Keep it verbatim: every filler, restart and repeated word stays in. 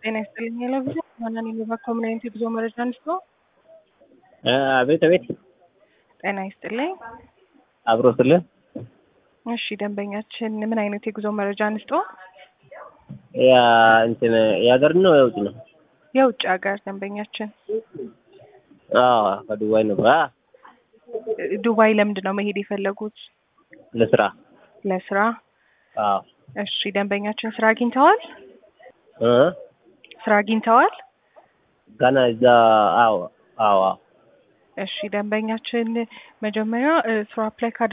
ጤና ይስጥልኝ ለብዙ ማናን የሚባ ኮሚኒቲ ብዙ መረጃ አንስቶ አቤት አቤት ጤና ይስጥልኝ አብሮ ስለ እሺ ደንበኛችን ምን አይነት የጉዞ መረጃ አንስቶ ያ እንትን ያገር ነው ያውጭ ነው የውጭ ሀገር ደንበኛችን አዎ ከዱባይ ነው አ ዱባይ ለምንድን ነው መሄድ የፈለጉት ለስራ ለስራ አዎ እሺ ደንበኛችን ስራ አግኝተዋል እ ስራ አግኝተዋል ገና እዛ አዎ አዎ እሺ ደንበኛችን መጀመሪያ ስራ አፕላይ